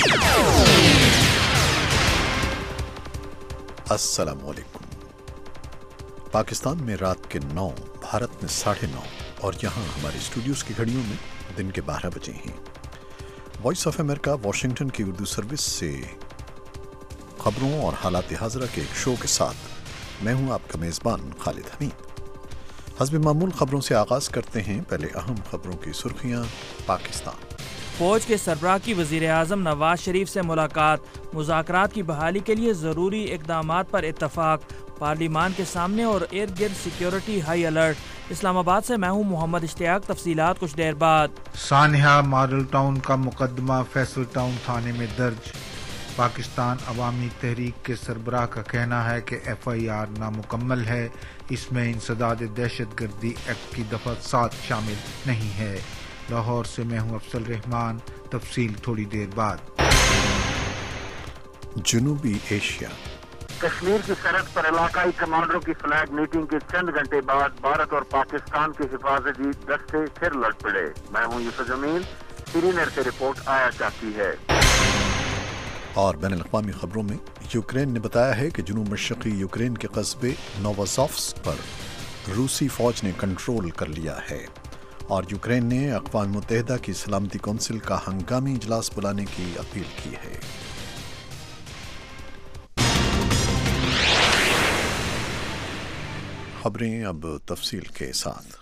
अस्सलाम वालेकुम। पाकिस्तान में रात के 9, भारत में 9:30 और यहाँ हमारे स्टूडियोज़ की घड़ियों में दिन के 12 बजे हैं। वॉइस ऑफ अमेरिका वाशिंगटन की उर्दू सर्विस से खबरों और हालात हाज़रा के एक शो के साथ मैं हूँ आपका मेज़बान खालिद हमीद। हस्ब मामूल खबरों से आगाज़ करते हैं। पहले अहम खबरों की सुर्खियाँ। पाकिस्तान फौज के सरबराह की वज़ीर आज़म नवाज शरीफ से मुलाकात, मुज़ाकरात की बहाली के लिए ज़रूरी इक़दामात पर इत्तफ़ाक़, पार्लिमान के सामने और इर्द गिर्द सिक्योरिटी हाई अलर्ट। इस्लामाबाद से मैं हूँ मोहम्मद इश्तियाक। तफसीलात कुछ देर बाद। सानिया मॉडल टाउन का मुकदमा फैसल टाउन थाने में दर्ज। पाकिस्तान अवामी तहरीक के सरबराह का कहना है कि FIR नामुकम्मल है, इसमें इंसदाद दहशतगर्दी एक्ट की दफ़ा 7 शामिल नहीं है। लाहौर से मैं हूँ अफसल रहमान। तफसील थोड़ी देर बाद। जनूबी एशिया कश्मीर की सरहद पर इलाकाई कमांडरों की फ्लैग मीटिंग के चंद घंटे बाद भारत और पाकिस्तान के हिफाजती दस्ते फिर लड़ पड़े। मैं हूँ यूसुफ जमील। श्रीनगर से रिपोर्ट आया चाहती है। और बैनुल-अक़वामी खबरों में यूक्रेन ने बताया है कि जुनूब मशरक़ी यूक्रेन के कस्बे नोवोज़ोव्स्क पर रूसी फ़ौज ने कंट्रोल कर लिया है और यूक्रेन ने अक़वाम मुत्तहिदा की सलामती कौंसिल का हंगामी इजलास बुलाने की अपील की है। खबरें अब तफसील के साथ।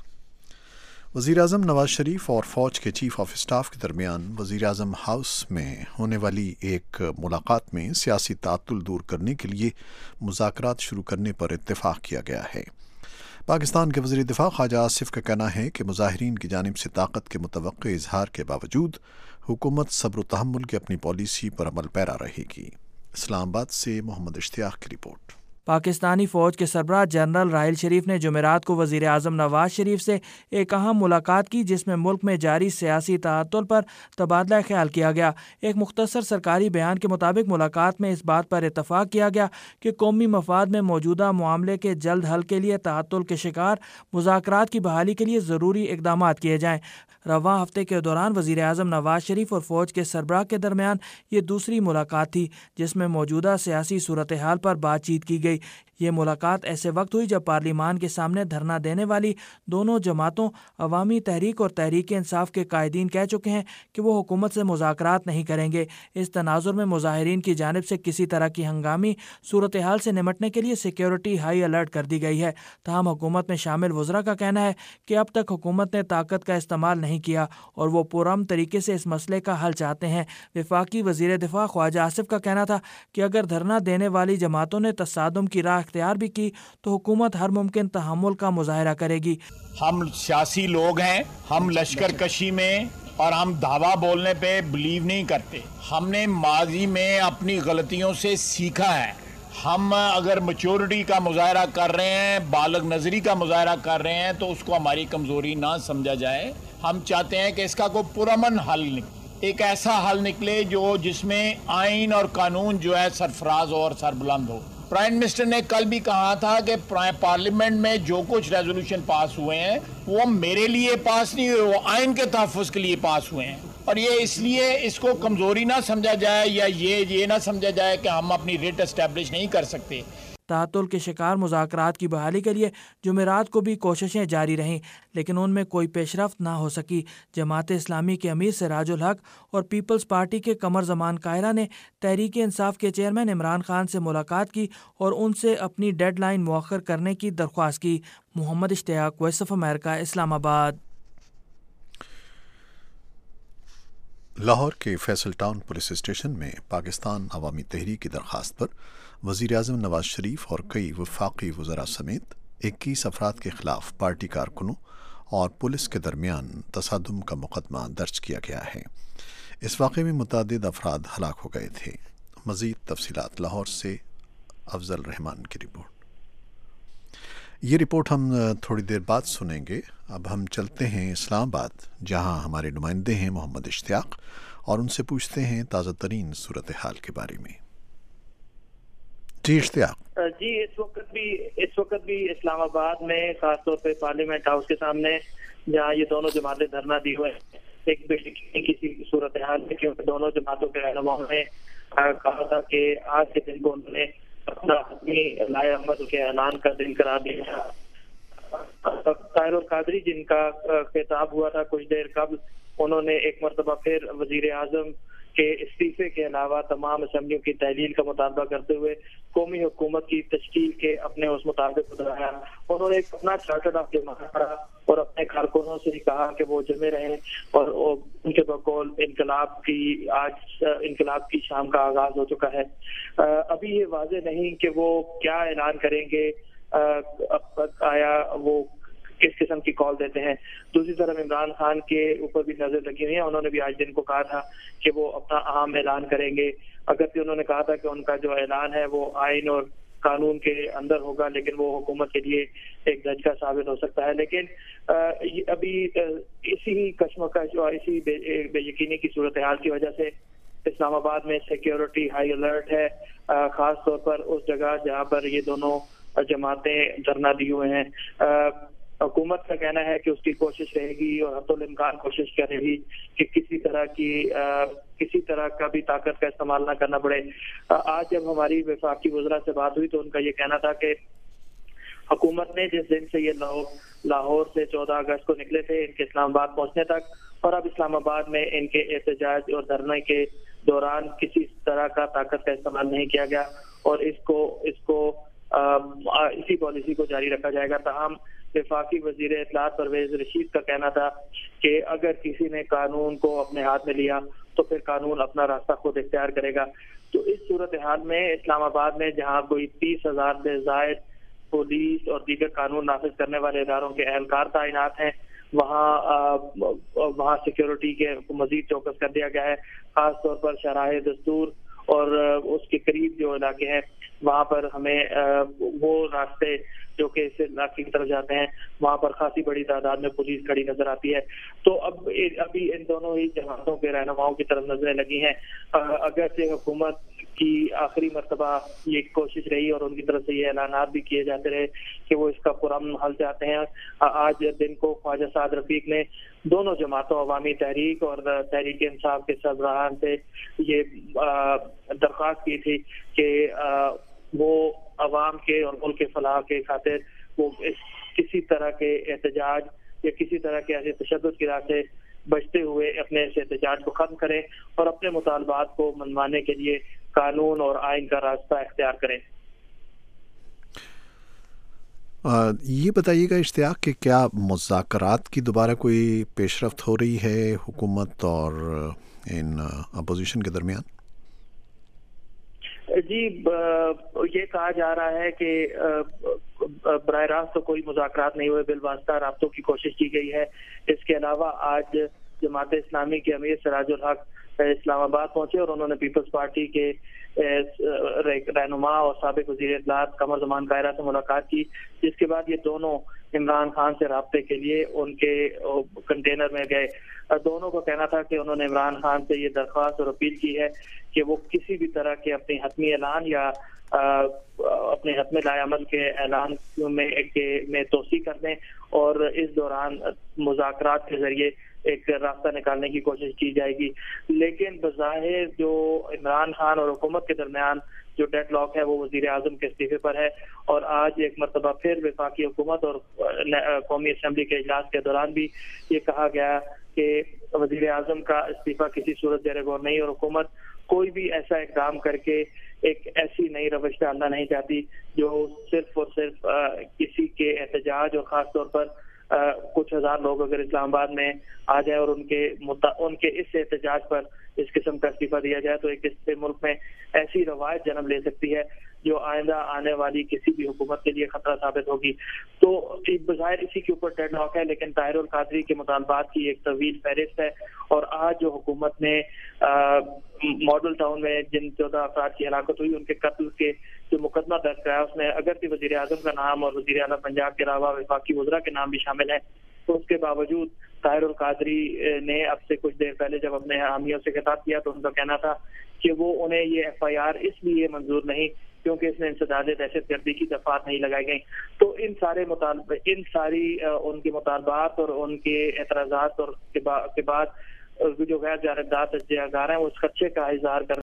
वज़ीर आज़म नवाज शरीफ और फ़ौज के चीफ़ ऑफ स्टाफ के दरमियान वज़ीर आज़म हाउस में होने वाली एक मुलाकात में सियासी ताअत्तुल दूर करने के लिए मुज़ाकरात शुरू करने पर इत्तेफाक किया गया है। पाकिस्तान के वज़ीर दिफ़ा ख्वाजा आसिफ का कहना है कि मुज़ाहिरीन की जानिब से ताकत के मुतवक्के इजहार के बावजूद हुकूमत सब्र व तहम्मुल की अपनी पॉलिसी पर अमल पैरा रहेगी। इस्लामाबाद से मोहम्मद इश्तियाक की रिपोर्ट। पाकिस्तानी फ़ौज के सरबराह जनरल राहिल शरीफ ने जुमेरात को वज़ीर आज़म नवाज शरीफ से एक अहम मुलाकात की, जिसमें मुल्क में जारी सियासी ताअत्तुल पर तबादला ख्याल किया गया। एक मुख्तसर सरकारी बयान के मुताबिक मुलाकात में इस बात पर इत्तफ़ाक़ किया गया कि कौमी मफाद में मौजूदा मामले के जल्द हल के लिए ताअत्तुल के शिकार मुज़ाकरात की बहाली के लिए ज़रूरी इक़दामात किए जाएँ। रवां हफ्ते के दौरान वज़ीर आज़म नवाज शरीफ और फ़ौज के सरबराह के दरमियान ये दूसरी मुलाकात थी, जिसमें मौजूदा सियासी सूरत हाल पर बातचीत की गई। ये मुलाकात ऐसे वक्त हुई जब पार्लिमान के सामने धरना देने वाली दोनों जमातों अवामी तहरीक और तहरीक इंसाफ के कायदीन कह चुके हैं कि वो हुकूमत से मुज़ाकरात नहीं करेंगे। इस तनाजुर में मुज़ाहिरीन की जानिब से किसी तरह की हंगामी सूरत हाल से निमटने के लिए सिक्योरिटी हाई अलर्ट कर दी गई है। ताहम हुकूमत में शामिल वज़रा का कहना है कि अब तक हुकूमत ने ताकत का इस्तेमाल नहीं किया और वो पुरअमन तरीके से इस मसले का हल चाहते हैं। वफाकी वज़ीर दिफ़ा ख्वाजा आसिफ का कहना था कि अगर धरना देने वाली जमातों ने तसादुम की राह इख्तियार भी की तो हुकूमत हर मुमकिन तहम्मुल का मुजाहिरा करेगी। हम सियासी लोग हैं, हम लश्कर कशी में और हम धावा बोलने पे बिलीव नहीं करते। हमने माजी में अपनी गलतियों से सीखा है। हम अगर मैच्योरिटी का मुजाहिरा कर रहे हैं, बालग नजरी का मुजाहिरा कर रहे हैं, तो उसको हमारी कमजोरी ना समझा जाए। हम चाहते हैं कि इसका कोई पुरअमन हल निकले, एक ऐसा हल निकले जिसमें आइन और कानून जो है सरफराज और सरबुलंद हो। प्राइम मिनिस्टर ने कल भी कहा था कि पार्लियामेंट में जो कुछ रेजोल्यूशन पास हुए हैं वो मेरे लिए पास नहीं हुए, वो आइन के तहफ़्फ़ुज़ के लिए पास हुए हैं। और ये इसलिए इसको कमज़ोरी ना समझा जाए या ये ना समझा जाए कि हम अपनी रेट एस्टैब्लिश नहीं कर सकते। ताअत्तुल के शिकार मुज़ाकरात की बहाली के लिए जुमेरात को भी कोशिशें जारी रहीं, लेकिन उनमें कोई पेशरफ्त ना हो सकी। जमात इस्लामी के अमीर सिराजुल हक और पीपल्स पार्टी के कमर ज़मान कायरा ने तहरीक इंसाफ के चेयरमैन इमरान खान से मुलाकात की और उनसे अपनी डेडलाइन मुअख्खर करने की दरख्वास्त की। Mohammad Ishtiaq, voice of America, Islamabad. Lahore के फैसल टाउन पुलिस स्टेशन में पाकिस्तान अवामी तहरीक की दरख्वास्त पर वज़ीर आज़म नवाज शरीफ और कई वफाकी वज़रा समेत 21 अफराद के खिलाफ पार्टी कारकुनों और पुलिस के दरमियान तसादुम का मुकदमा दर्ज किया गया है। इस वाक़े में मुतअद्दिद अफराद हलाक हो गए थे। मज़ीद तफसीलात लाहौर से अफजल रहमान की रिपोर्ट। ये रिपोर्ट हम थोड़ी देर बाद सुनेंगे। अब हम चलते हैं इस्लामाबाद, जहां हमारे नुमाइंदे हैं मोहम्मद इश्तियाक, और उनसे पूछते हैं ताज़ा तरीन सूरत हाल के बारे में। जी इश्तियाक। जी, इस वक्त भी इस्लामाबाद में खासतौर पे पार्लियामेंट हाउस के सामने जहाँ ये दोनों जमातें धरना दी हुए ایک بے یقینی کی صورتحال ہے، کیونکہ دونوں جماعتوں کے رہنماؤں نے کہا تھا کہ آج کے دن کو انہوں نے اپنا حتمی لائے عمل کے اعلان کا دن قرار دیا۔ طاہر القادری جن کا خطاب ہوا تھا کچھ دیر قبل، انہوں نے ایک مرتبہ پھر وزیر اعظم کے استعفے کے علاوہ تمام اسمبلیوں کی تحلیل کا مطالبہ کرتے ہوئے قومی حکومت کی تشکیل کے اپنے اس مطابق دہرایا۔ انہوں نے ایک اپنا چارٹر آف ڈیمانڈ پڑھا اور اپنے کارکنوں سے کہا کہ وہ جمع رہیں، اور ان کے بقول انقلاب کی شام کا آغاز ہو چکا ہے۔ ابھی یہ واضح نہیں کہ وہ کیا اعلان کریں گے، اب تک آیا وہ کس قسم کی کال دیتے ہیں۔ دوسری طرف عمران خان کے اوپر بھی نظر لگی ہوئی ہے، انہوں نے بھی آج دن کو کہا تھا کہ وہ اپنا اہم اعلان کریں گے، اگرچہ انہوں نے کہا تھا کہ ان کا جو اعلان ہے وہ آئین اور قانون کے اندر ہوگا، لیکن وہ حکومت کے لیے ایک دھچکا ثابت ہو سکتا ہے۔ لیکن ابھی اسی کشمکش اور اسی بے یقینی کی صورتحال کی وجہ سے اسلام آباد میں سیکیورٹی ہائی الرٹ ہے، خاص طور پر اس جگہ جہاں پر یہ دونوں جماعتیں دھرنا دیے ہوئے ہیں۔ حکومت کا کہنا ہے کہ اس کی کوشش رہے گی اور حتی الامکان کوشش کرے گی کہ کسی طرح کا بھی طاقت کا استعمال نہ کرنا پڑے۔ آج جب ہماری وفاقی وزراء سے بات ہوئی تو ان کا یہ کہنا تھا کہ حکومت نے جس دن سے یہ لاہور سے 14 اگست کو نکلے تھے ان کے اسلام آباد پہنچنے تک، اور اب اسلام آباد میں ان کے احتجاج اور دھرنے کے دوران کسی طرح کا طاقت کا استعمال نہیں کیا گیا، اور اسی پالیسی کو جاری رکھا جائے گا۔ تاہم وفاقی وزیر اطلاعات پرویز رشید کا کہنا تھا کہ اگر کسی نے قانون کو اپنے ہاتھ میں لیا تو پھر قانون اپنا راستہ خود اختیار کرے گا۔ تو اس صورتحال میں اسلام آباد میں جہاں کوئی 30,000 سے زائد پولیس اور دیگر قانون نافذ کرنے والے اداروں کے اہلکار تعینات ہیں، وہاں سیکیورٹی کے مزید چوکس کر دیا گیا ہے، خاص طور پر شاہراہ دستور اور اس کے قریب جو علاقے ہیں وہاں پر ہمیں وہ راستے جو کہ اس علاقے کی طرف جاتے ہیں وہاں پر خاصی بڑی تعداد میں پولیس کھڑی نظر آتی ہے۔ تو ابھی ان دونوں ہی جماعتوں کے رہنماؤں کی طرف نظریں لگی ہیں، اگرچہ حکومت کی آخری مرتبہ یہ کوشش رہی اور ان کی طرف سے یہ اعلانات بھی کیے جاتے رہے کہ وہ اس کا پرامن حل چاہتے ہیں۔ آج دن کو خواجہ سعد رفیق نے دونوں جماعتوں عوامی تحریک اور تحریک انصاف کے سربراہان سے یہ درخواست کی تھی کہ وہ عوام کے اور ملک کے فلاح کے خاطر وہ کسی طرح کے احتجاج یا کسی طرح کے ایسے تشدد کی راہ سے بچتے ہوئے اپنے اس احتجاج کو ختم کریں اور اپنے مطالبات کو منوانے کے لیے قانون اور آئین کا راستہ اختیار کریں۔ یہ بتائیے گا اشتیاق کہ کیا مذاکرات کی دوبارہ کوئی پیش رفت ہو رہی ہے حکومت اور ان اپوزیشن کے درمیان؟ جی یہ کہا جا رہا ہے کہ براہ راست تو کوئی مذاکرات نہیں ہوئے، بالواسطہ رابطوں کی کوشش کی گئی ہے۔ اس کے علاوہ آج جماعت اسلامی کے امیر سراج الحق اسلام آباد پہنچے اور انہوں نے پیپلز پارٹی کے رہنما اور سابق وزیر اطلاعات قمر زمان قاہرہ سے ملاقات کی، جس کے بعد یہ دونوں عمران خان سے رابطے کے لیے ان کے کنٹینر میں گئے۔ دونوں کو کہنا تھا کہ انہوں نے عمران خان سے یہ درخواست اور اپیل کی ہے کہ وہ کسی بھی طرح کے اپنے حتمی اعلان یا اپنے حتم لائے عمل کے اعلان میں توسیع کر دیں اور اس دوران مذاکرات کے ذریعے ایک راستہ نکالنے کی کوشش کی جائے گی۔ لیکن بظاہر جو عمران خان اور حکومت کے درمیان جو ڈیڈ لاک ہے وہ وزیر اعظم کے استعفے پر ہے، اور آج ایک مرتبہ پھر وفاقی حکومت اور قومی اسمبلی کے اجلاس کے دوران بھی یہ کہا گیا کہ وزیر اعظم کا استعفیٰ کسی صورت زیر غور نہیں، اور حکومت کوئی بھی ایسا اقدام کر کے ایک ایسی نئی روش ڈالنا نہیں چاہتی جو صرف اور صرف کسی کے احتجاج اور خاص طور پر کچھ ہزار لوگ اگر اسلام آباد میں آ جائے اور ان کے اس احتجاج پر اس قسم کا استعفیٰ دیا جائے تو ایک اس سے ملک میں ایسی روایت جنم لے سکتی ہے جو آئندہ آنے والی کسی بھی حکومت کے لیے خطرہ ثابت ہوگی۔ تو بظاہر اسی کے اوپر ڈیڈ لاک ہے، لیکن طاہر القادری کے مطالبات کی ایک طویل فہرست ہے، اور آج جو حکومت نے ماڈل ٹاؤن میں جن 14 افراد کی ہلاکت ہوئی ان کے قتل کے جو مقدمہ درج کرایا اس میں اگرچہ وزیر اعظم کا نام اور وزیر اعلیٰ پنجاب کے علاوہ وفاقی وزراء کے نام بھی شامل ہیں، تو اس کے باوجود طاہر القادری نے اب سے کچھ دیر پہلے جب اپنے حامیوں سے خطاب کیا تو ان کا کہنا تھا کہ وہ انہیں یہ FIR اس لیے منظور نہیں کیونکہ اس میں انسداد دہشت گردی کی دفعات نہیں لگائی گئیں۔ تو ان ساری ان کے مطالبات اور ان کے اعتراضات اور کے بعد جو غیر جانبدار تجزیہ کار ہیں وہ اس خدشے کا اظہار کر